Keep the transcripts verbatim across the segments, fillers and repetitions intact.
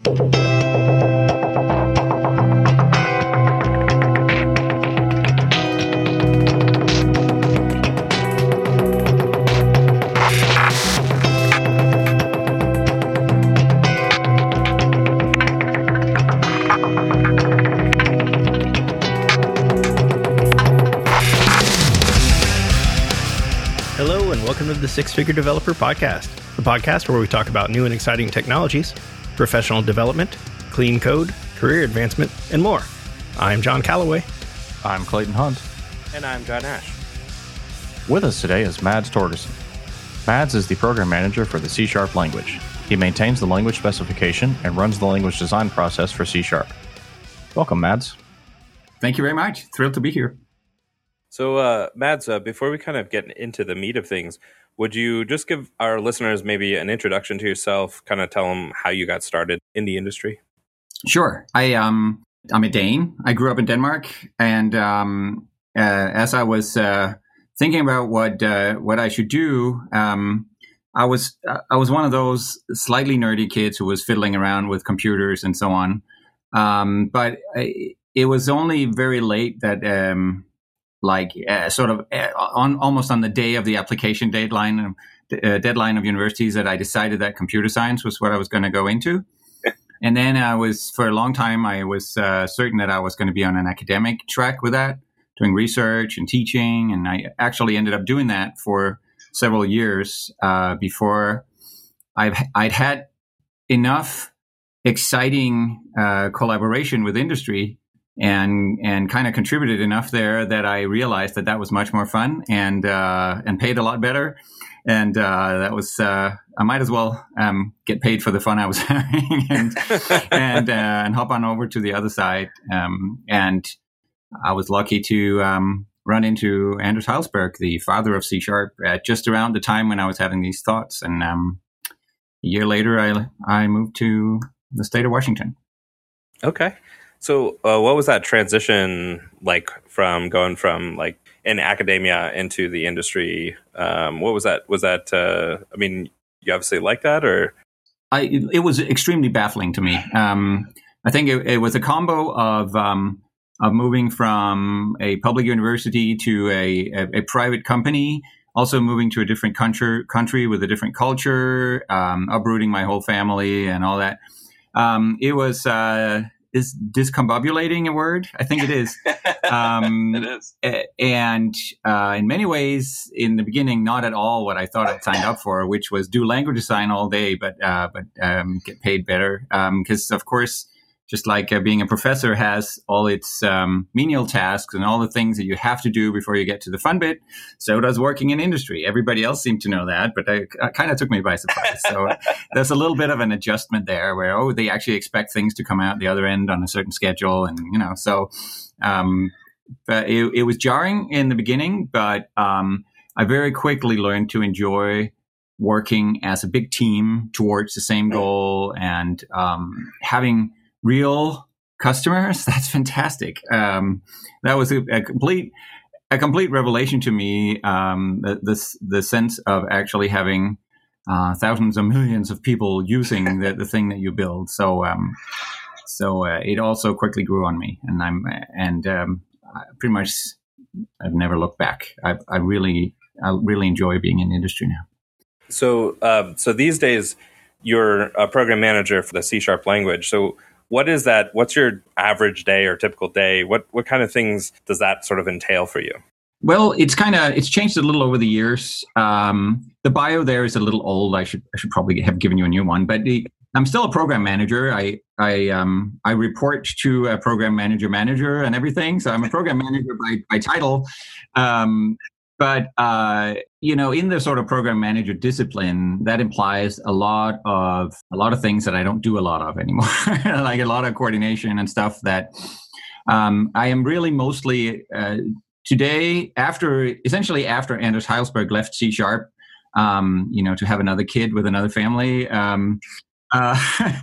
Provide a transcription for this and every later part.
Welcome to the Six Figure Developer Podcast, the podcast where we talk about new and exciting technologies, professional development, clean code, career advancement, and more. I'm John Calloway. I'm Clayton Hunt. And I'm John Ash. With us today is Mads Torgerson. Mads is the program manager for the C Sharp language. He maintains the language specification and runs the language design process for C Sharp. Welcome, Mads. Thank you very much. Thrilled to be here. So, uh, Mads, uh, before we kind of get into the meat of things, would you just give our listeners maybe an introduction to yourself, kind of tell them how you got started in the industry? Sure. I, um, I'm a Dane. I grew up in Denmark. And um, uh, as I was uh, thinking about what uh, what I should do, um, I was I was one of those slightly nerdy kids who was fiddling around with computers and so on. Um, but I, it was only very late that... Um, like uh, sort of uh, on almost on the day of the application deadline, uh, deadline of universities that I decided that computer science was what I was going to go into. And then I was, for a long time, I was uh, certain that I was going to be on an academic track with that, doing research and teaching. And I actually ended up doing that for several years uh, before I've, I'd had enough exciting uh, collaboration with industry and and kind of contributed enough there that I realized that that was much more fun and uh, and paid a lot better. And uh, that was, uh, I might as well um, get paid for the fun I was having and and, uh, and hop on over to the other side. Um, and I was lucky to um, run into Anders Hejlsberg, the father of C Sharp, at just around the time when I was having these thoughts. And um, a year later, I I moved to the state of Washington. Okay. So uh, what was that transition like from going from like in academia into the industry? Um, what was that? Was that, uh, I mean, you obviously like that or? I, it was extremely baffling to me. Um, I think it, it was a combo of, um, of moving from a public university to a, a, a private company, also moving to a different country, country with a different culture, um, uprooting my whole family and all that. Um, it was, uh, Is discombobulating a word? I think it is. Um, it is. And uh, in many ways, in the beginning, not at all what I thought I'd signed up for, which was do language design all day, but uh, but um, get paid better. Because, um, of course, just like uh, being a professor has all its um, menial tasks and all the things that you have to do before you get to the fun bit, so does working in industry. Everybody else seemed to know that, but it kind of took me by surprise. So there's a little bit of an adjustment there where, oh, they actually expect things to come out the other end on a certain schedule. And, you know, so um, but it, it was jarring in the beginning, but um, I very quickly learned to enjoy working as a big team towards the same goal and um, having real customers. That's fantastic. Um, that was a, a complete, a complete revelation to me. Um, the, the the sense of actually having uh, thousands of millions of people using the, the thing that you build. So, um, so uh, it also quickly grew on me, and I'm and um, I pretty much I've never looked back. I, I really, I really enjoy being in the industry now. So, uh, so these days you're a program manager for the C Sharp language. So. What is that? What's your average day or typical day? What what kind of things does that sort of entail for you? Well, it's kind of it's changed a little over the years. Um, the bio there is a little old. I should I should probably have given you a new one. But the, I'm still a program manager. I I um I report to a program manager manager and everything. So I'm a program manager by by title. Um, But, uh, you know, in the sort of program manager discipline, that implies a lot of a lot of things that I don't do a lot of anymore, like a lot of coordination and stuff that um, I am really mostly uh, today after essentially after Anders Hejlsberg left C Sharp, um, you know, to have another kid with another family. Um, uh,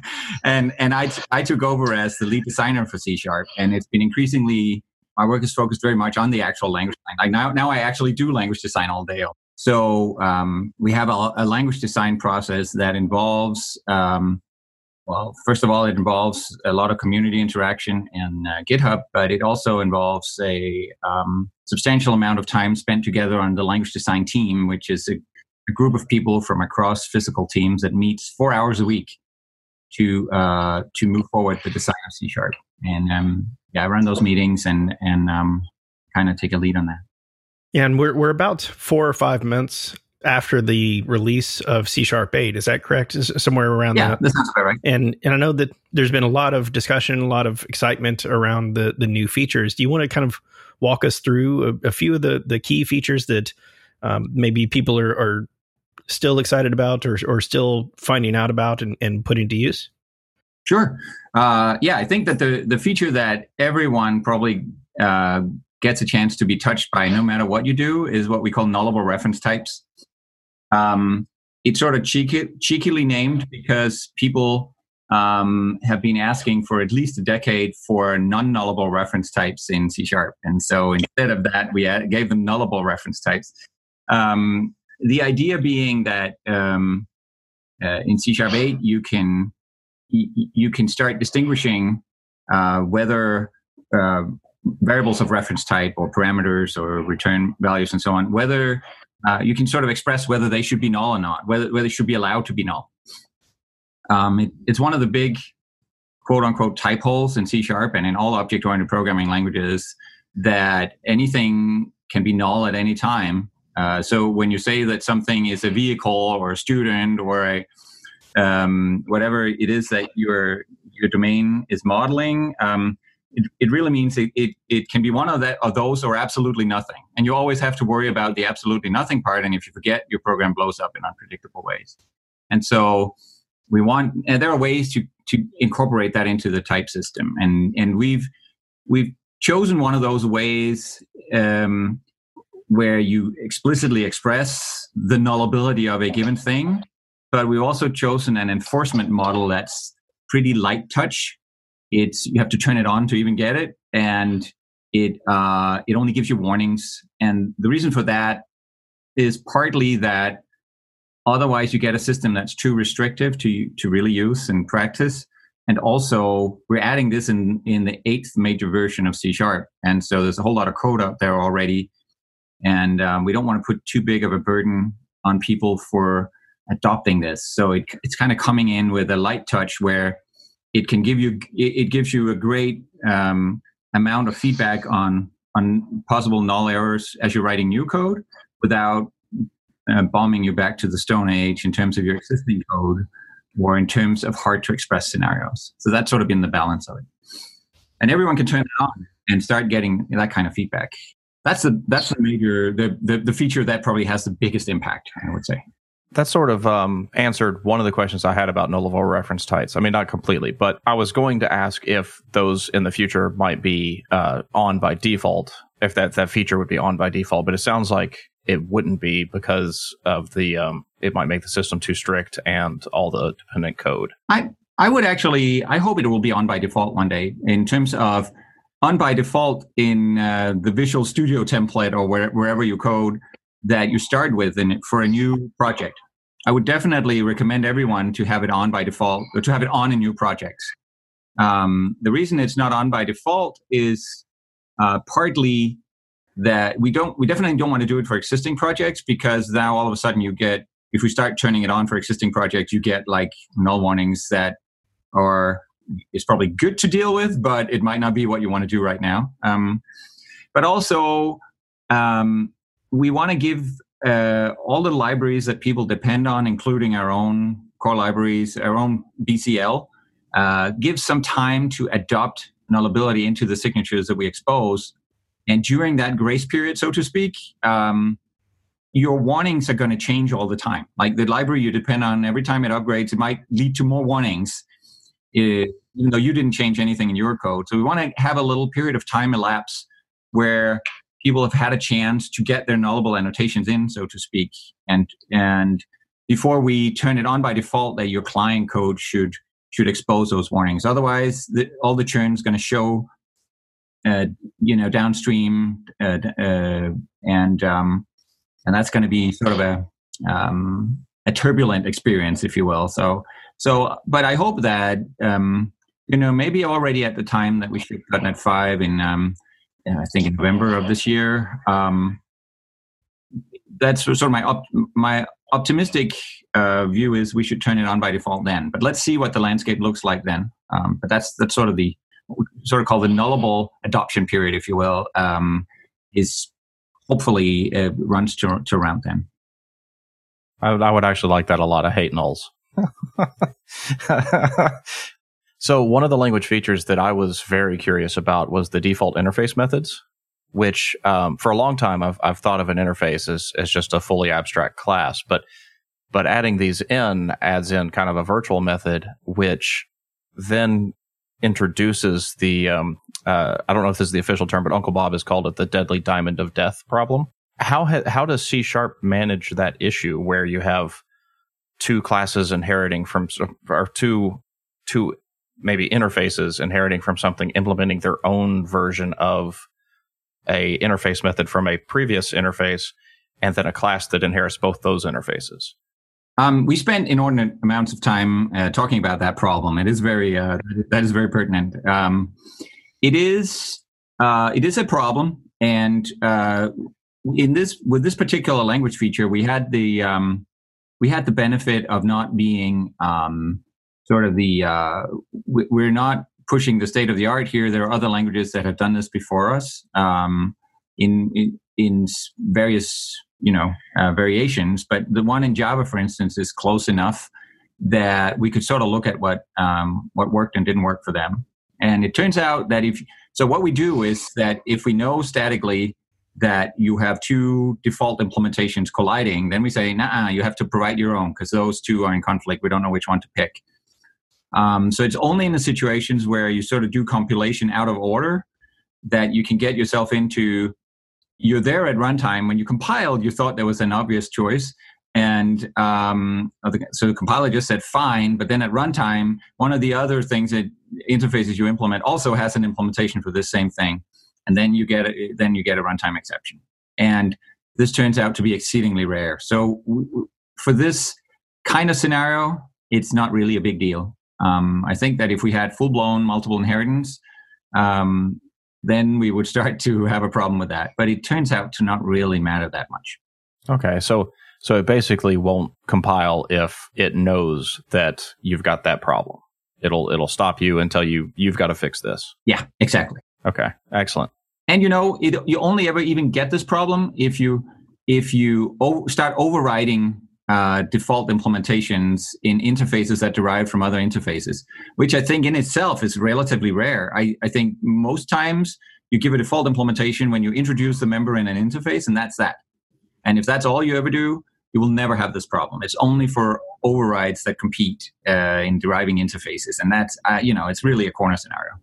and and I, I took over as the lead designer for C Sharp, and it's been increasingly my work is focused very much on the actual language design. Like now, now I actually do language design all day. So um, we have a, a language design process that involves um, well, first of all, it involves a lot of community interaction in uh, GitHub, but it also involves a um, substantial amount of time spent together on the language design team, which is a, a group of people from across physical teams that meets four hours a week to uh, to move forward the design of C Sharp. And um, yeah, I run those meetings and and um, kind of take a lead on that. Yeah, and we're we're about four or five months after the release of C Sharp eight. Is that correct? Is somewhere around yeah, that? Yeah, that sounds about right. And and I know that there's been a lot of discussion, a lot of excitement around the the new features. Do you want to kind of walk us through a, a few of the the key features that um, maybe people are, are still excited about or or still finding out about and, and putting to use? Sure. Uh, yeah, I think that the the feature that everyone probably uh, gets a chance to be touched by, no matter what you do, is what we call nullable reference types. Um, it's sort of cheeky, cheekily named because people um, have been asking for at least a decade for non-nullable reference types in C Sharp. And so instead of that, we had, gave them nullable reference types. Um, the idea being that um, uh, in C Sharp eight, you can y- you can start distinguishing uh, whether uh, variables of reference type or parameters or return values and so on, whether Uh, you can sort of express whether they should be null or not, whether, whether they should be allowed to be null. Um, it, it's one of the big quote-unquote type holes in C Sharp and in all object-oriented programming languages that anything can be null at any time. Uh, so when you say that something is a vehicle or a student or a um, whatever it is that your your domain is modeling, um, It, it really means it, it it can be one of that of those or absolutely nothing. And you always have to worry about the absolutely nothing part. And if you forget, your program blows up in unpredictable ways. And so we want, and there are ways to to incorporate that into the type system. And and we've we've chosen one of those ways um, where you explicitly express the nullability of a given thing, but we've also chosen an enforcement model that's pretty light touch. It's you have to turn it on to even get it, and it uh, it only gives you warnings. And the reason for that is partly that otherwise you get a system that's too restrictive to to really use and practice. And also we're adding this in in the eighth major version of C Sharp, and so there's a whole lot of code out there already, and um, we don't want to put too big of a burden on people for adopting this. So it, it's kind of coming in with a light touch where it can give you it gives you a great um, amount of feedback on on possible null errors as you're writing new code without uh, bombing you back to the Stone Age in terms of your existing code or in terms of hard to express scenarios. So that's sort of been the balance of it. And everyone can turn it on and start getting that kind of feedback. That's the that's the major the the, the feature that probably has the biggest impact, I would say. That sort of um, answered one of the questions I had about nullable reference types. I mean, not completely, but I was going to ask if those in the future might be uh, on by default, if that, that feature would be on by default. But it sounds like it wouldn't be because of the, um, it might make the system too strict and all the dependent code. I, I would actually, I hope it will be on by default one day in terms of on by default in uh, the Visual Studio template or where, wherever you code that you start with in, for a new project. I would definitely recommend everyone to have it on by default or to have it on in new projects. Um, the reason it's not on by default is uh, partly that we don't, we definitely don't want to do it for existing projects because now all of a sudden you get, if we start turning it on for existing projects, you get like null warnings that are, it's probably good to deal with, but it might not be what you want to do right now. Um, but also, um, we want to give uh, all the libraries that people depend on, including our own core libraries, our own B C L, uh, give some time to adopt nullability into the signatures that we expose. And during that grace period, so to speak, um, your warnings are going to change all the time. Like the library you depend on, every time it upgrades, it might lead to more warnings, uh, even though you didn't change anything in your code. So we want to have a little period of time elapse where people have had a chance to get their nullable annotations in, so to speak, and and before we turn it on by default, that your client code should should expose those warnings. Otherwise, the, all the churn is going to show, uh, you know, downstream, uh, uh, and um, and that's going to be sort of a um, a turbulent experience, if you will. So, so, but I hope that, um, you know, maybe already at the time that we shipped dot NET five in, um, I think in November of this year, um, that's sort of my op- my optimistic uh, view is we should turn it on by default then. But let's see what the landscape looks like then. Um, but that's that's sort of the sort of called the nullable adoption period, if you will, um, is hopefully uh, runs to to around then. I would, I would actually like that a lot. I hate nulls. So one of the language features that I was very curious about was the default interface methods, which um, for a long time I've I've thought of an interface as as just a fully abstract class, but but adding these in adds in kind of a virtual method, which then introduces the um, uh, I don't know if this is the official term, but Uncle Bob has called it the deadly diamond of death problem. How ha- how does C Sharp manage that issue where you have two classes inheriting from or two two maybe interfaces inheriting from something, implementing their own version of a interface method from a previous interface, and then a class that inherits both those interfaces? Um, we spent inordinate amounts of time uh, talking about that problem. It is very uh, that is very pertinent. Um, it is uh, it is a problem, and uh, in this with this particular language feature, we had the um, we had the benefit of not being um, sort of the uh, we, we're not pushing the state of the art here. There are other languages that have done this before us um, in, in in various you know uh, variations. But the one in Java, for instance, is close enough that we could sort of look at what um, what worked and didn't work for them. And it turns out that if so, what we do is that if we know statically that you have two default implementations colliding, then we say, nah, you have to provide your own because those two are in conflict. We don't know which one to pick. Um, so it's only in the situations where you sort of do compilation out of order that you can get yourself into, you're there at runtime. When you compiled, you thought there was an obvious choice. And um, so the compiler just said fine, but then at runtime, one of the other things that interfaces you implement also has an implementation for this same thing. And then you get a, then you get a runtime exception. And this turns out to be exceedingly rare. So w- for this kind of scenario, it's not really a big deal. Um, I think that if we had full-blown multiple inheritance, um, then we would start to have a problem with that. But it turns out to not really matter that much. Okay, so so it basically won't compile if it knows that you've got that problem. It'll it'll stop you and tell you you've got to fix this. Yeah, exactly. Okay, excellent. And you know, it, you only ever even get this problem if you if you o- start overriding uh, default implementations in interfaces that derive from other interfaces, which I think in itself is relatively rare. I, I think most times you give a default implementation when you introduce the member in an interface, and that's that. And if that's all you ever do, you will never have this problem. It's only for overrides that compete uh, in deriving interfaces, and that's uh, you know, it's really a corner scenario.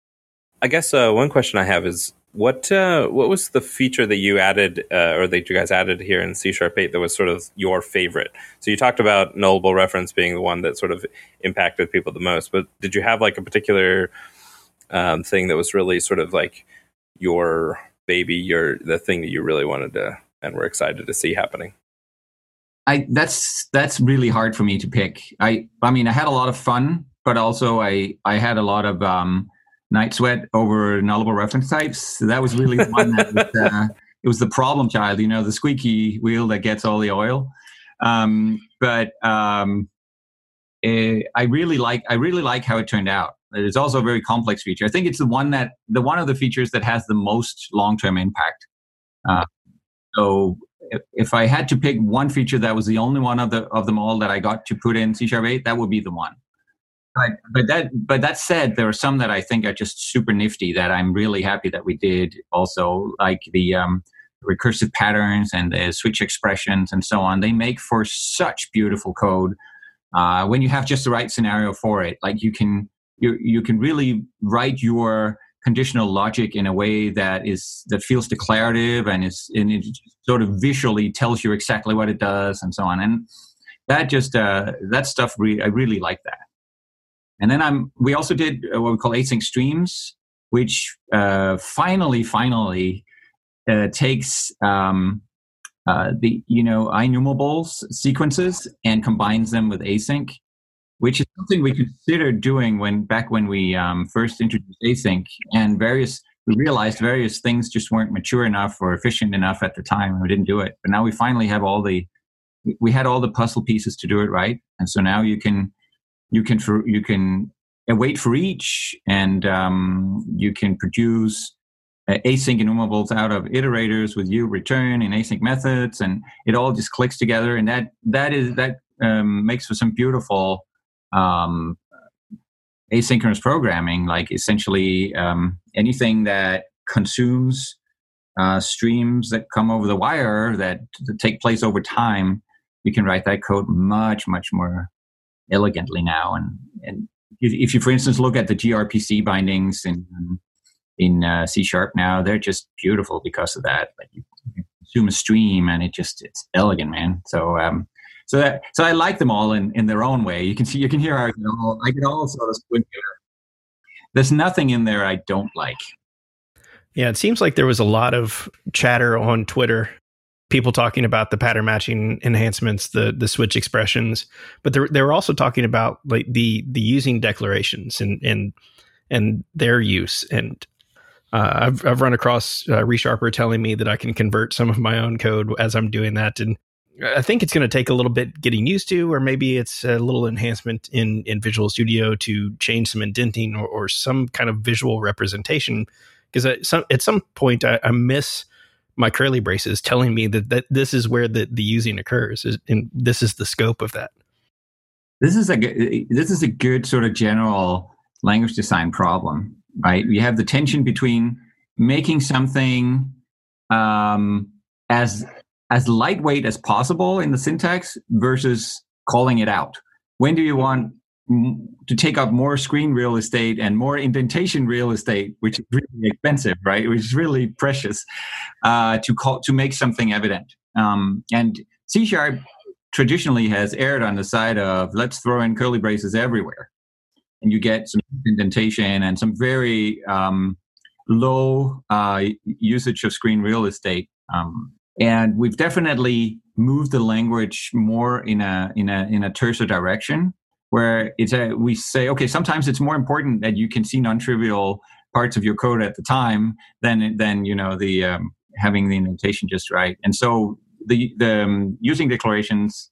I guess uh, one question I have is what uh, what was the feature that you added uh, or that you guys added here in C Sharp eight that was sort of your favorite? So you talked about nullable reference being the one that sort of impacted people the most, but did you have like a particular um, thing that was really sort of like your baby, your the thing that you really wanted to and were excited to see happening? I that's that's really hard for me to pick. I I mean I had a lot of fun, but also I I had a lot of um, night sweat over nullable reference types. So that was really the one that was, uh, it was the problem child, you know, the squeaky wheel that gets all the oil. Um, but um, it, I really like I really like how it turned out. It's also a very complex feature. I think it's the one that the one of the features that has the most long-term impact. Uh, so if, if I had to pick one feature that was the only one of the of them all that I got to put in C Sharp eight, that would be the one. But but that but that said, there are some that I think are just super nifty that I'm really happy that we did. Also, like the um, recursive patterns and the switch expressions and so on. They make for such beautiful code uh, when you have just the right scenario for it. Like you can you you can really write your conditional logic in a way that is that feels declarative and is and it sort of visually tells you exactly what it does and so on. And that just uh, that stuff re- I really like that. And then I'm. We also did what we call async streams, which uh, finally, finally uh, takes um, uh, the you know IEnumerables sequences and combines them with async, which is something we considered doing when back when we um, first introduced async, and various we realized various things just weren't mature enough or efficient enough at the time, and we didn't do it. But now we finally have all the we had all the puzzle pieces to do it right, and so now you can you can for, you can wait for each, and um, you can produce uh, async enumerables out of iterators with you return and async methods, and it all just clicks together, and that that is that um, makes for some beautiful um, asynchronous programming. Like essentially um, anything that consumes uh, streams that come over the wire that, that take place over time, you can write that code much much more elegantly now. And and if, if you, for instance, look at the gRPC bindings in in uh, C Sharp now, they're just beautiful because of that. Like you, you consume a stream, and it just it's elegant, man. So um, so that so I like them all in, in their own way. You can see you can hear how I can all, I can all sort of squint there. There's nothing in there I don't like. Yeah, it seems like there was a lot of chatter on Twitter, people talking about the pattern matching enhancements, the the switch expressions, but they they were also talking about like the the using declarations and and and their use. And uh, I've I've run across uh, ReSharper telling me that I can convert some of my own code as I'm doing that, and I think it's going to take a little bit getting used to, or maybe it's a little enhancement in in Visual Studio to change some indenting or, or some kind of visual representation. Because at some, at some point I, I miss my curly braces telling me that, that this is where the, the using occurs, and this is the scope of that. This is a this is a good sort of general language design problem, right? You have the tension between making something um, as as lightweight as possible in the syntax versus calling it out. When do you want to take up more screen real estate and more indentation real estate, which is really expensive, right? Which is really precious, uh, to call to make something evident. Um, and C Sharp traditionally has erred on the side of let's throw in curly braces everywhere, and you get some indentation and some very um, low uh, usage of screen real estate. Um, and we've definitely moved the language more in a in a in a terser direction, where it's a, we say, okay, sometimes it's more important that you can see non-trivial parts of your code at the time than, than you know, the um, having the indentation just right. And so the the um, using declarations,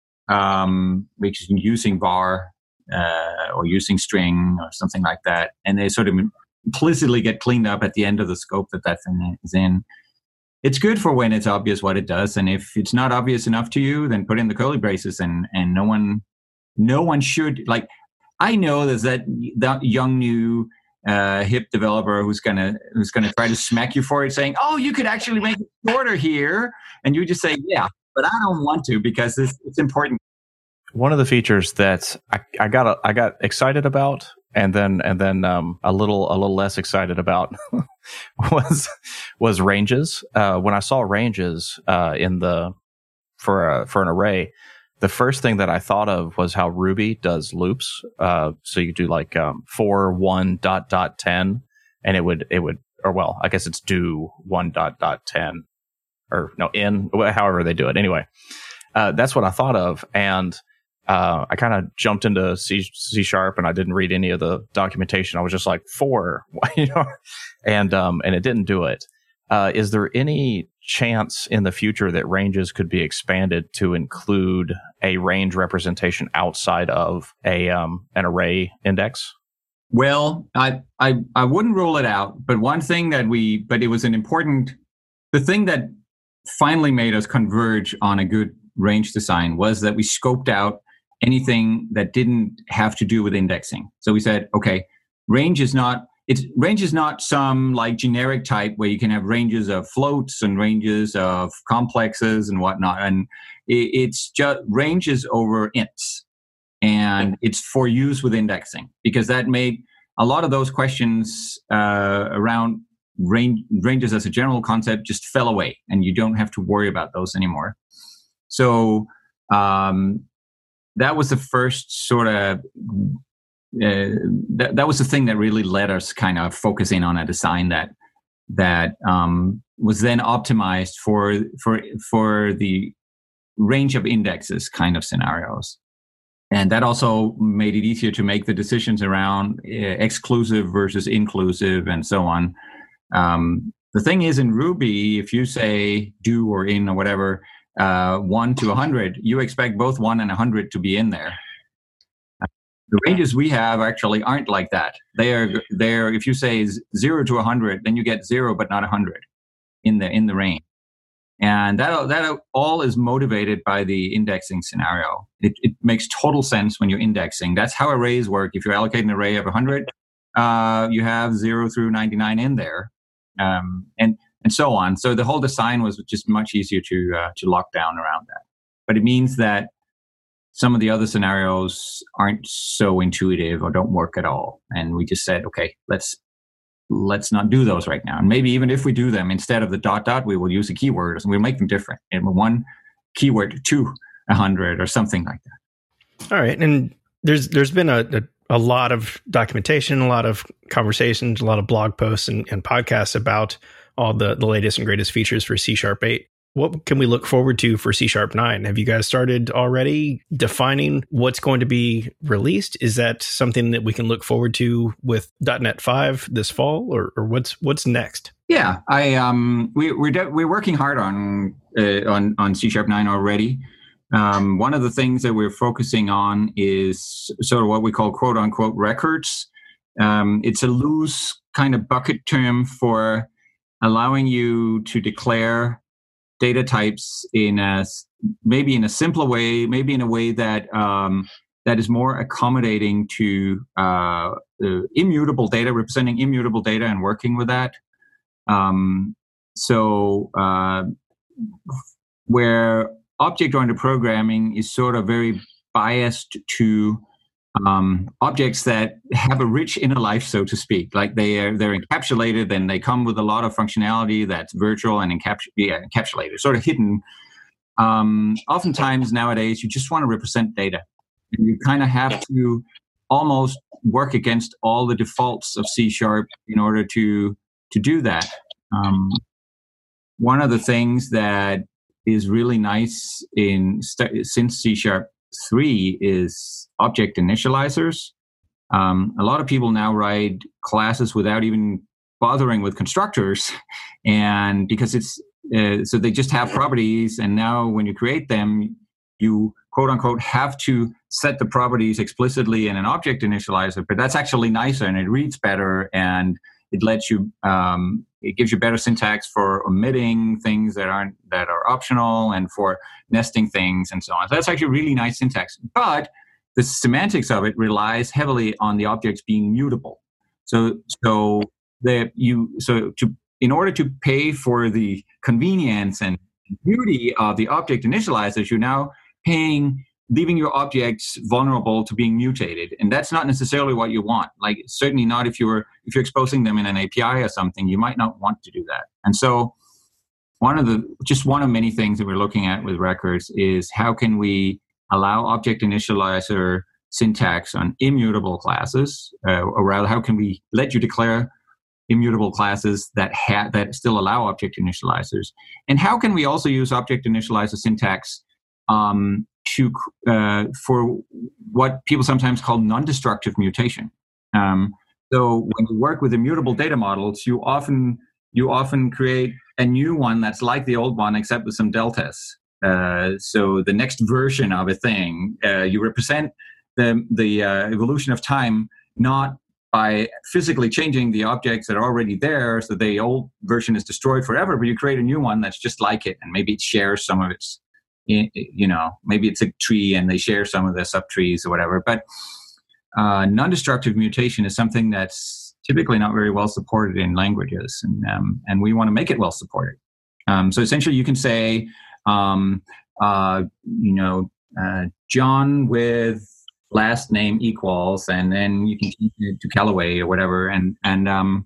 um, which is using var uh, or using string or something like that, and they sort of implicitly get cleaned up at the end of the scope that that thing is in. It's good for when it's obvious what it does, and if it's not obvious enough to you, then put in the curly braces, and and no one. No one should, like, I know there's that, that young new uh, hip developer who's gonna who's gonna try to smack you for it, saying, "Oh, you could actually make it shorter here," and you just say, "Yeah, but I don't want to because it's, it's important." One of the features that I, I got a, I got excited about, and then and then um, a little a little less excited about was was ranges. Uh, when I saw ranges uh, in the for a, for an array. The first thing that I thought of was how Ruby does loops. Uh, so you do like um, for one dot dot ten, and it would it would or well, I guess it's do one dot dot ten or no in however they do it. Anyway, uh, that's what I thought of, and uh, I kind of jumped into C, C Sharp, and I didn't read any of the documentation. I was just like for, you know, and um, and it didn't do it. Uh, is there any chance in the future that ranges could be expanded to include a range representation outside of a um, an array index? Well, I, I I wouldn't rule it out, but one thing that we, but it was an important, the thing that finally made us converge on a good range design was that we scoped out anything that didn't have to do with indexing. So we said, okay, range is not, it's range is not some like generic type where you can have ranges of floats and ranges of complexes and whatnot. And it, it's just ranges over ints. And it's for use with indexing, because that made a lot of those questions uh, around range, ranges as a general concept just fell away, and you don't have to worry about those anymore. So um, that was the first sort of, uh, that, that was the thing that really let us kind of focus in on a design that that um, was then optimized for for for the range of indexes kind of scenarios. And that also made it easier to make the decisions around uh, exclusive versus inclusive and so on. Um, the thing is, in Ruby, if you say do or in or whatever, uh, one to one hundred, you expect both one and one hundred to be in there. The ranges we have actually aren't like that. They are, they're, if you say zero to one hundred, then you get zero but not one hundred in the in the range. And that that all is motivated by the indexing scenario. It, it makes total sense when you're indexing. That's how arrays work. If you allocate an array of one hundred, uh, you have zero through ninety-nine in there, um, and and so on. So the whole design was just much easier to uh, to lock down around that. But it means that some of the other scenarios aren't so intuitive or don't work at all. And we just said, okay, let's let's not do those right now. And maybe even if we do them, instead of the dot dot, we will use a keyword and we'll make them different. And one keyword to one hundred or something like that. All right. And there's there's been a, a, a lot of documentation, a lot of conversations, a lot of blog posts and, and podcasts about all the, the latest and greatest features for C Sharp eight. What can we look forward to for C Sharp nine? Have you guys started already defining what's going to be released? Is that something that we can look forward to with dot net five this fall, or, or what's what's next? Yeah, I um we we're de- we're working hard on uh, on on C Sharp nine already. Um, one of the things that we're focusing on is sort of what we call quote unquote records. Um, it's a loose kind of bucket term for allowing you to declare data types in a maybe in a simpler way, maybe in a way that um, that is more accommodating to uh, uh, immutable data, representing immutable data, and working with that. Um, so uh, where object-oriented programming is sort of very biased to um, objects that have a rich inner life, so to speak, like they are they're encapsulated and they come with a lot of functionality that's virtual and encaps- yeah, encapsulated, sort of hidden. Um, oftentimes nowadays, you just want to represent data, and you kind of have to almost work against all the defaults of C Sharp in order to to do that. Um, one of the things that is really nice in st- since C Sharp three is object initializers. Um, a lot of people now write classes without even bothering with constructors, and because it's uh, so they just have properties, and now when you create them, you quote unquote have to set the properties explicitly in an object initializer. But that's actually nicer, and it reads better, and it lets you um, it gives you better syntax for omitting things that aren't that are optional, and for nesting things and so on. So that's actually really nice syntax. But the semantics of it relies heavily on the objects being mutable. So so that you so to in order to pay for the convenience and beauty of the object initializers, you're now paying leaving your objects vulnerable to being mutated, and that's not necessarily what you want. Like certainly not if you're if you're exposing them in an A P I or something, you might not want to do that. And so one of the just one of many things that we're looking at with records is how can we allow object initializer syntax on immutable classes, uh, or rather, how can we let you declare immutable classes that ha- that still allow object initializers, and how can we also use object initializer syntax um, to uh, for what people sometimes call non-destructive mutation. Um, so when you work with immutable data models, you often you often create a new one that's like the old one except with some deltas. Uh, so the next version of a thing, uh, you represent the the uh, evolution of time not by physically changing the objects that are already there, so the old version is destroyed forever, but you create a new one that's just like it, and maybe it shares some of its, you know, maybe it's a tree and they share some of the subtrees or whatever. But uh, non-destructive mutation is something that's typically not very well supported in languages, and um, and we want to make it well supported. Um, so essentially, you can say, um, uh, you know, uh, John with last name equals, and then you can change it to Callaway or whatever, and and um,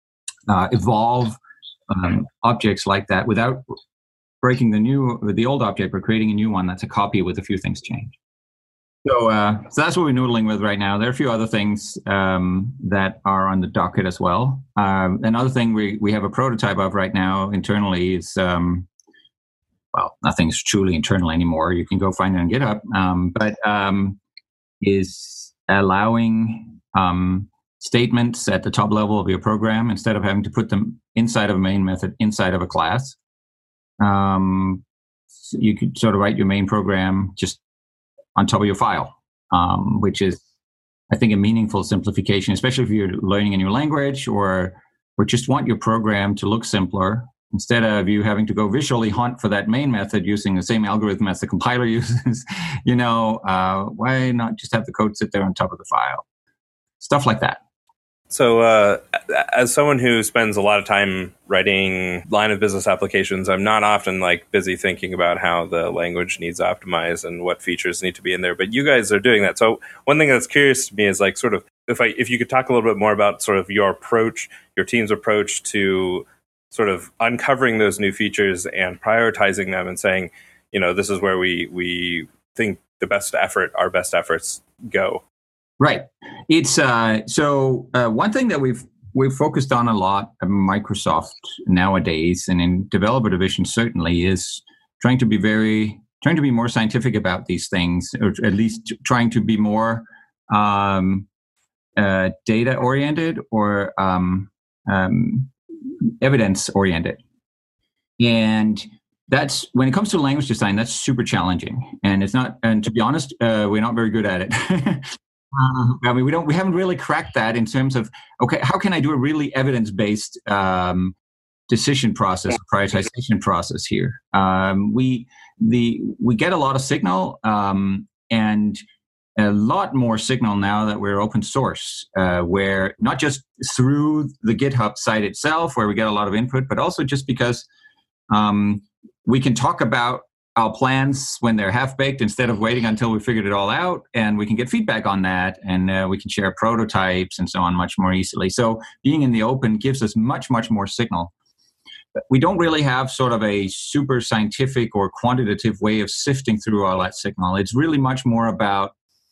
uh, evolve um, objects like that without breaking the new the old object, but creating a new one that's a copy with a few things changed. So, uh, so that's what we're noodling with right now. There are a few other things um, that are on the docket as well. Um, another thing we, we have a prototype of right now internally is, um, well, nothing's truly internal anymore. You can go find it on GitHub, um, but um, is allowing um, statements at the top level of your program instead of having to put them inside of a main method inside of a class. Um, so you could sort of write your main program just on top of your file, um, which is, I think, a meaningful simplification, especially if you're learning a new language or or just want your program to look simpler. Instead of you having to go visually hunt for that main method using the same algorithm as the compiler uses, you know, uh, why not just have the code sit there on top of the file? Stuff like that. So uh, as someone who spends a lot of time writing line of business applications, I'm not often like busy thinking about how the language needs optimized and what features need to be in there. But you guys are doing that. So one thing that's curious to me is like sort of if I if you could talk a little bit more about sort of your approach, your team's approach to sort of uncovering those new features and prioritizing them and saying, you know, this is where we we think the best effort, our best efforts go. Right. It's uh, so uh, one thing that we've we've focused on a lot at Microsoft nowadays, and in developer division certainly, is trying to be very trying to be more scientific about these things, or at least trying to be more um, uh, data oriented or um, um, evidence oriented. And that's when it comes to language design, that's super challenging. And it's not. And to be honest, uh, we're not very good at it. Uh, I mean, we don't. We haven't really cracked that in terms of okay, how can I do a really evidence-based um, decision process, prioritization process here? Um, we the we get a lot of signal um, and a lot more signal now that we're open source, uh, where not just through the GitHub site itself, where we get a lot of input, but also just because um, we can talk about our plans when they're half-baked instead of waiting until we figured it all out, and we can get feedback on that, and uh, we can share prototypes and so on much more easily. So being in the open gives us much, much more signal. But we don't really have sort of a super scientific or quantitative way of sifting through all that signal. It's really much more about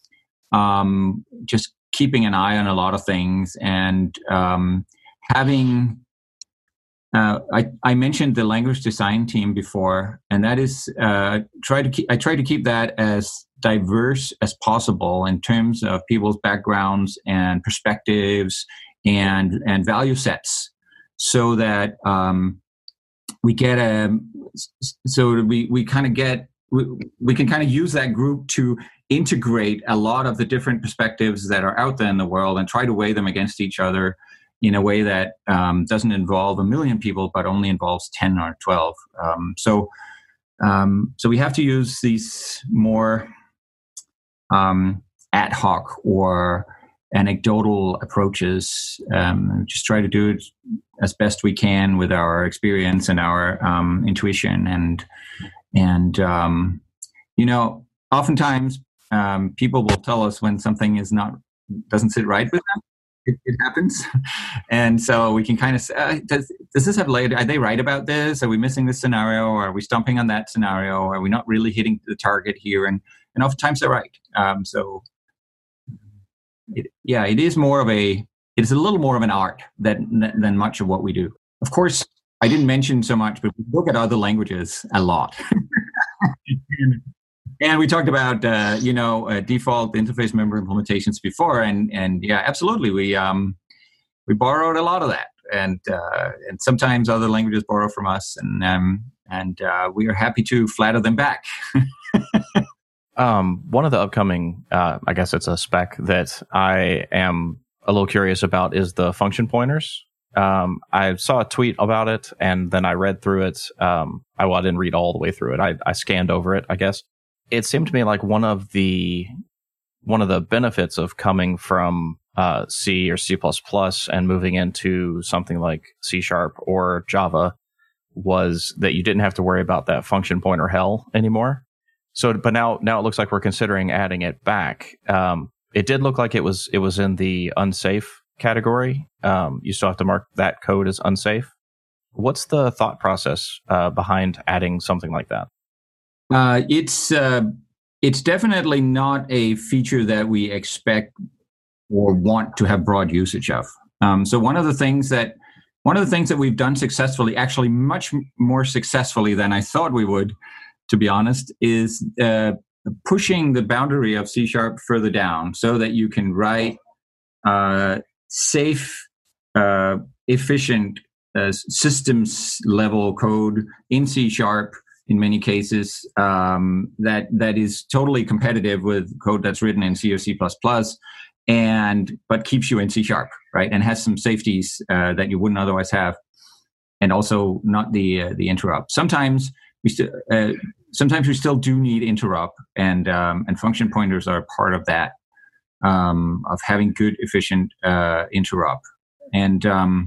um, just keeping an eye on a lot of things and um, having... Uh, I, I mentioned the language design team before, and that is uh, try to keep, I try to keep that as diverse as possible in terms of people's backgrounds and perspectives and and value sets, so that um, we get a so we we kind of get we, we can kind of use that group to integrate a lot of the different perspectives that are out there in the world and try to weigh them against each other in a way that um, doesn't involve a million people, but only involves ten or twelve. Um, so, um, so we have to use these more um, ad hoc or anecdotal approaches. Um, just try to do it as best we can with our experience and our um, intuition. And and um, you know, oftentimes um, people will tell us when something is not doesn't sit right with them. It, it happens, and so we can kind of say, uh, does, does this have later? Are they right about this? Are we missing this scenario? Or are we stumping on that scenario? Are we not really hitting the target here? And and oftentimes they're right. Um, so, it, yeah, it is more of a it is a little more of an art than than much of what we do. Of course, I didn't mention so much, but we look at other languages a lot. And we talked about, uh, you know, uh, default interface member implementations before, and and yeah, absolutely, we um, we borrowed a lot of that, and uh, and sometimes other languages borrow from us, and um, and uh, we are happy to flatter them back. um, one of the upcoming, uh, I guess it's a spec that I am a little curious about is the function pointers. Um, I saw a tweet about it, and then I read through it. Um, I, well, I didn't read all the way through it. I, I scanned over it, I guess. It seemed to me like one of the one of the benefits of coming from uh, C or C plus plus and moving into something like C Sharp or Java was that you didn't have to worry about that function pointer hell anymore. So, but now now it looks like we're considering adding it back. Um, it did look like it was it was in the unsafe category. Um, you still have to mark that code as unsafe. What's the thought process uh, behind adding something like that? Uh, it's uh, it's definitely not a feature that we expect or want to have broad usage of. Um, so one of the things that one of the things that we've done successfully, actually much more successfully than I thought we would, to be honest, is uh, pushing the boundary of C Sharp further down so that you can write uh, safe, uh, efficient uh, systems level code in C Sharp in many cases um, that that is totally competitive with code that's written in C or C plus plus, and but keeps you in C Sharp, right? And has some safeties uh, that you wouldn't otherwise have, and also not the uh, the interrupt. Sometimes we still uh, sometimes we still do need interrupt, and um, and function pointers are part of that um, of having good efficient uh, interrupt. And um,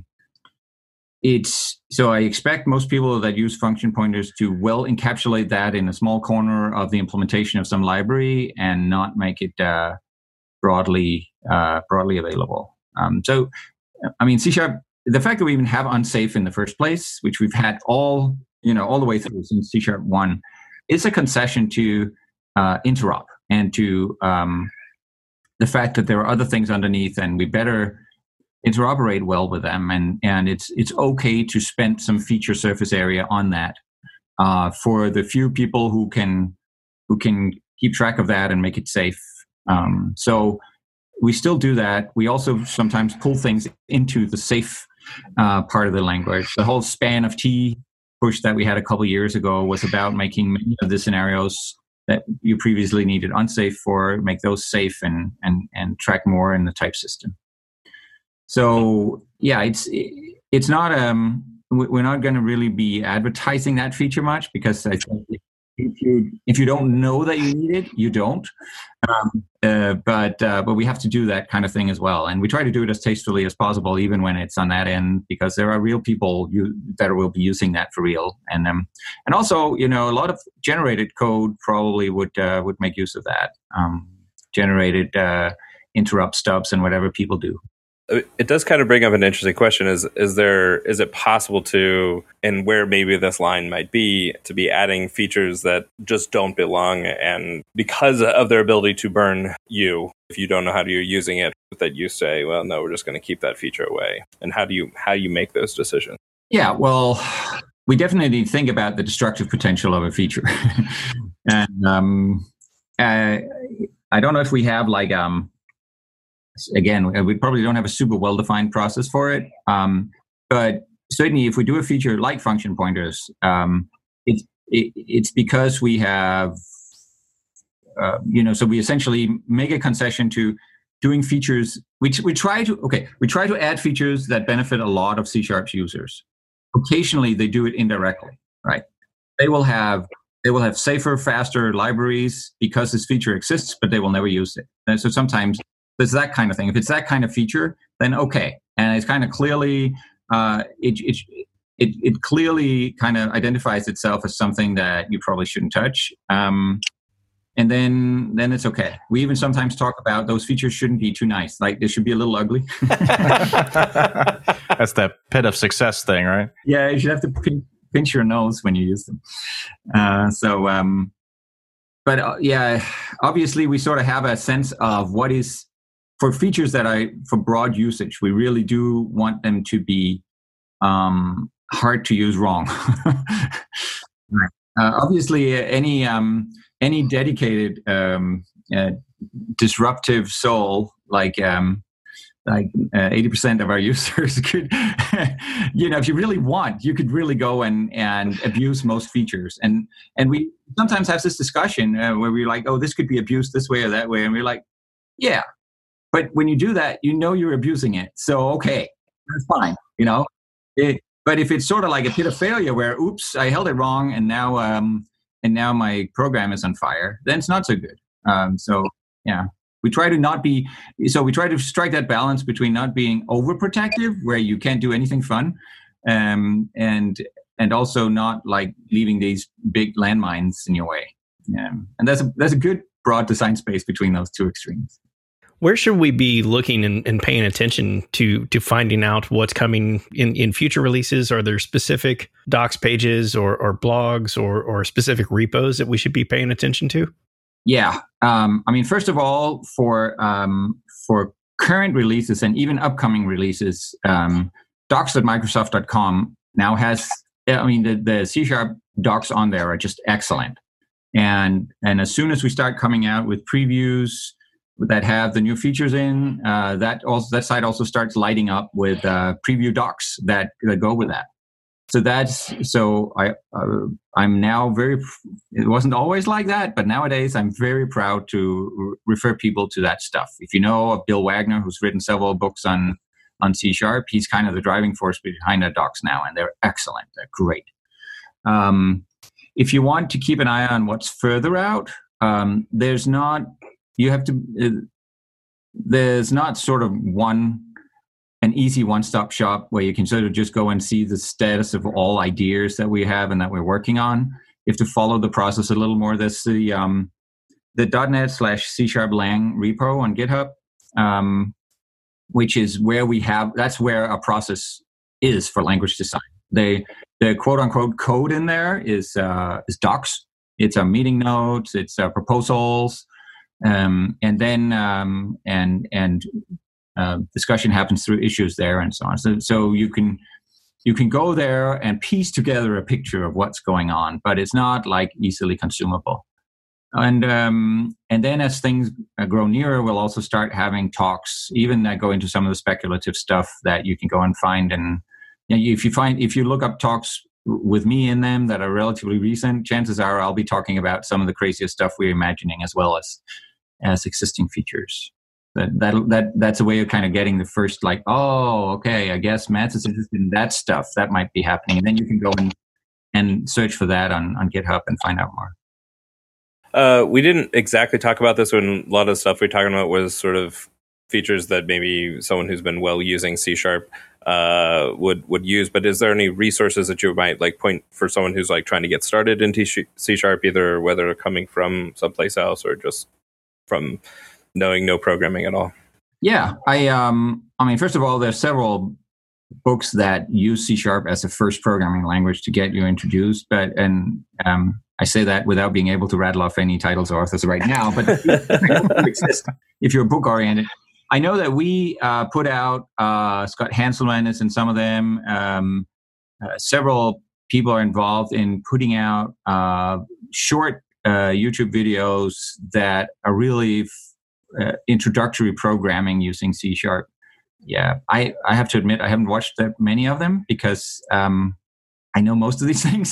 it's so I expect most people that use function pointers to well encapsulate that in a small corner of the implementation of some library and not make it uh, broadly uh, broadly available. Um, so, I mean, C Sharp, the fact that we even have unsafe in the first place, which we've had all, you know, all the way through since C Sharp one, is a concession to uh, interop and to um, the fact that there are other things underneath, and we better interoperate well with them. And and it's it's okay to spend some feature surface area on that uh, for the few people who can who can keep track of that and make it safe. Um, so. We still do that. We also sometimes pull things into the safe uh, part of the language. The whole span of T push that we had a couple of years ago was about making many of the scenarios that you previously needed unsafe for, make those safe and and and track more in the type system. So yeah, it's it's not um we're not going to really be advertising that feature much, because I think if you if you don't know that you need it, you don't. Um, uh, but uh, but we have to do that kind of thing as well, and we try to do it as tastefully as possible, even when it's on that end, because there are real people you, that will be using that for real, and um, and also, you know, a lot of generated code probably would uh, would make use of that um, generated uh, interrupt stubs and whatever people do. It does kind of bring up an interesting question. Is is there is it possible to, and where maybe this line might be, to be adding features that just don't belong, and because of their ability to burn you, if you don't know how you're using it, that you say, well, no, we're just going to keep that feature away. And how do you how do you make those decisions? Yeah, well, we definitely think about the destructive potential of a feature. And um, I, I don't know if we have like um. Again, we probably don't have a super well-defined process for it, um, but certainly if we do a feature like function pointers, um, it's it, it's because we have, uh, you know, so we essentially make a concession to doing features. We we try to okay, we try to add features that benefit a lot of C Sharp's users. Occasionally, they do it indirectly, right? They will have they will have safer, faster libraries because this feature exists, but they will never use it. And so sometimes. It's that kind of thing. If it's that kind of feature, then okay, and it's kind of clearly uh, it, it it it clearly kind of identifies itself as something that you probably shouldn't touch, um, and then then it's okay. We even sometimes talk about those features shouldn't be too nice; like they should be a little ugly. That's that pit of success thing, right? Yeah, you should have to pin, pinch your nose when you use them. Uh, so. Um, but uh, yeah, obviously we sort of have a sense of what is. For features that I, for broad usage, we really do want them to be um, hard to use wrong. uh, obviously, any um, any dedicated um, uh, disruptive soul, like um, like uh, eighty percent of our users, could, you know, if you really want, you could really go and and abuse most features. And and we sometimes have this discussion uh, where we're like, oh, this could be abused this way or that way, and we're like, yeah. But when you do that, you know you're abusing it. So, okay, that's fine, you know. It, but if it's sort of like a pit of failure where, oops, I held it wrong, and now um, and now my program is on fire, then it's not so good. Um, so, yeah, we try to not be. So we try to strike that balance between not being overprotective, where you can't do anything fun, um, and and also not like leaving these big landmines in your way. Yeah. And there's a there's a good broad design space between those two extremes. Where should we be looking and, and paying attention to to finding out what's coming in, in future releases? Are there specific docs pages or, or blogs or, or specific repos that we should be paying attention to? Yeah. Um, I mean, first of all, for um, for current releases and even upcoming releases, um, docs dot microsoft dot com now has, I mean, the, the C Sharp docs on there are just excellent. And and as soon as we start coming out with previews that have the new features in, uh, that also that site also starts lighting up with uh, preview docs that, that go with that. So that's so I uh, I'm now very. It wasn't always like that, but nowadays I'm very proud to re- refer people to that stuff. If you know of Bill Wagner, who's written several books on on C Sharp, he's kind of the driving force behind the docs now, and they're excellent. They're great. Um, if you want to keep an eye on what's further out, um, there's not. You have to. Uh, there's not sort of one. An easy one-stop shop where you can sort of just go and see the status of all ideas that we have and that we're working on. You have to follow the process a little more. There's the um, the .NET slash C Sharp Lang repo on GitHub, um, which is where we have. That's where our process is for language design. The the quote unquote code in there is uh, is docs. It's our meeting notes. It's our proposals, um, and then um, and and. Uh, discussion happens through issues there and so on. So, so you can you can go there and piece together a picture of what's going on, but it's not like easily consumable. And um, and then as things grow nearer, we'll also start having talks, even that go into some of the speculative stuff that you can go and find. And you know, if you find if you look up talks with me in them that are relatively recent, chances are I'll be talking about some of the craziest stuff we're imagining as well as as existing features. That, that that that's a way of kind of getting the first, like, oh, okay, I guess Mads is interested in that stuff. That might be happening. And then you can go and, and search for that on, on GitHub and find out more. Uh, we didn't exactly talk about this when a lot of the stuff we were talking about was sort of features that maybe someone who's been well using C Sharp uh, would, would use. But is there any resources that you might like point for someone who's like trying to get started into C Sharp, either whether coming from someplace else or just from knowing no programming at all? Yeah, I um, I mean, first of all, there's several books that use C Sharp as a first programming language to get you introduced. But and um, I say that without being able to rattle off any titles or authors right now. But exist if you're book oriented. I know that we uh, put out uh, Scott Hanselman is in some of them. Um, uh, several people are involved in putting out uh, short uh, YouTube videos that are really Uh, introductory programming using C Sharp. Yeah, I, I have to admit I haven't watched that many of them because um, I know most of these things,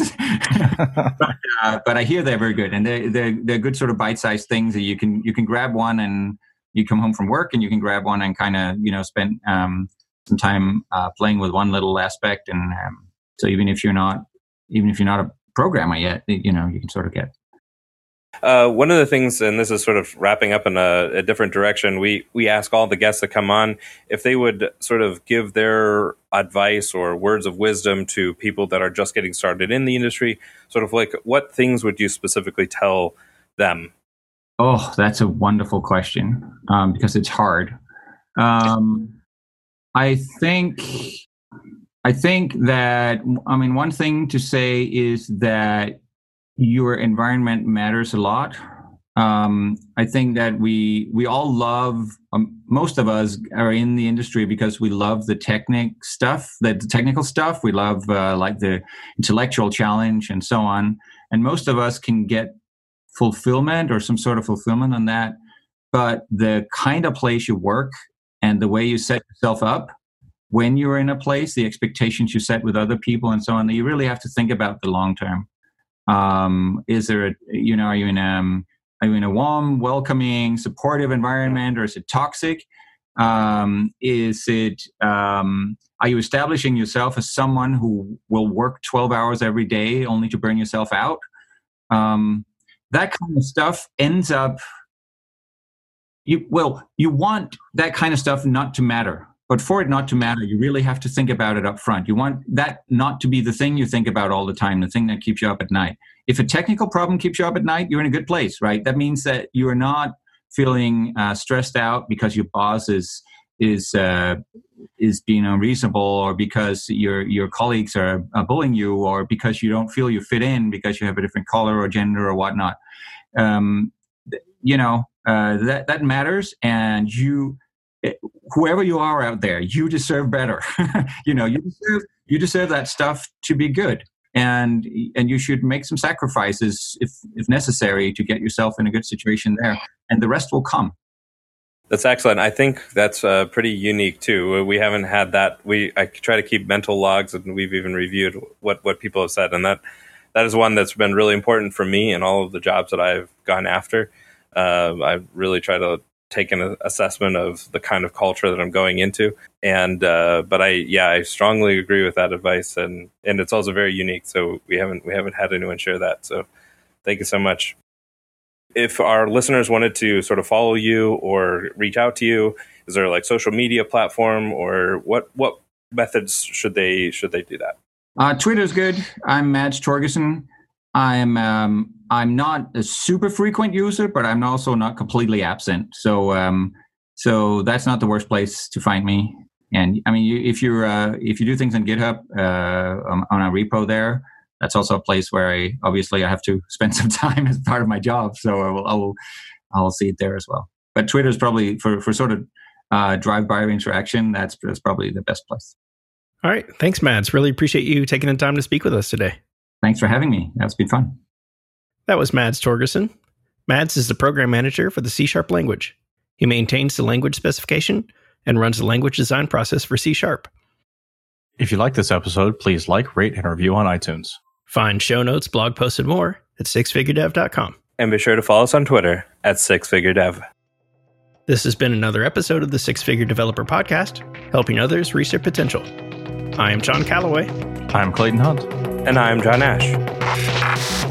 but, uh, but I hear they're very good, and they're they're, they're good sort of bite-sized things that you can you can grab one and you come home from work and you can grab one and kind of you know spend um, some time uh, playing with one little aspect, and um, so even if you're not even if you're not a programmer yet, you know you can sort of get. Uh, one of the things, and this is sort of wrapping up in a, a different direction, we we ask all the guests that come on if they would sort of give their advice or words of wisdom to people that are just getting started in the industry. Sort of like, what things would you specifically tell them? Oh, that's a wonderful question um, because it's hard. Um, I think I think that I mean one thing to say is that your environment matters a lot. Um, I think that we we all love, um, most of us are in the industry because we love the technic stuff, the, the technical stuff. We love uh, like the intellectual challenge and so on. And most of us can get fulfillment or some sort of fulfillment on that. But the kind of place you work and the way you set yourself up when you're in a place, the expectations you set with other people and so on, that you really have to think about the long term. Um, is there a, you know, are you in a, are you in a warm, welcoming, supportive environment, or is it toxic? Um, is it, um, are you establishing yourself as someone who will work twelve hours every day only to burn yourself out? Um, that kind of stuff ends up, you, well, you want that kind of stuff not to matter. But for it not to matter, you really have to think about it up front. You want that not to be the thing you think about all the time, the thing that keeps you up at night. If a technical problem keeps you up at night, you're in a good place, right? That means that you are not feeling uh, stressed out because your boss is is uh, is being unreasonable, or because your your colleagues are uh, bullying you, or because you don't feel you fit in because you have a different color or gender or whatnot. Um, you know, uh, that that matters, and you, whoever you are out there, you deserve better. you know, you deserve you deserve that stuff to be good, and and you should make some sacrifices if if necessary to get yourself in a good situation there, and the rest will come. That's excellent. I think that's uh, pretty unique too. We haven't had that. We I try to keep mental logs, and we've even reviewed what, what people have said, and that that is one that's been really important for me in all of the jobs that I've gone after. Uh, I really try to take an assessment of the kind of culture that I'm going into, and uh, but I yeah I strongly agree with that advice, and and it's also very unique. So we haven't we haven't had anyone share that. So thank you so much. If our listeners wanted to sort of follow you or reach out to you, is there like social media platform, or what what methods should they should they do that? Uh, Twitter's good. I'm Mads Torgersen. I'm um, I'm not a super frequent user, but I'm also not completely absent. So um, so that's not the worst place to find me. And I mean, you, if you're uh, if you do things on GitHub uh, on, on a repo there, that's also a place where I obviously I have to spend some time as part of my job. So I will I will I'll see it there as well. But Twitter is probably for for sort of uh, drive-by interaction. That's that's probably the best place. All right, thanks, Mads. Really appreciate you taking the time to speak with us today. Thanks for having me. That's been fun. That was Mads Torgersen. Mads is the program manager for the C Sharp language. He maintains the language specification and runs the language design process for C Sharp. If you like this episode, please like, rate, and review on iTunes. Find show notes, blog posts, and more at six figure dev dot com. And be sure to follow us on Twitter at six figure dev. This has been another episode of the Six Figure Developer Podcast, helping others reach their potential. I am John Calloway. I'm Clayton Hunt. And I'm John Ash.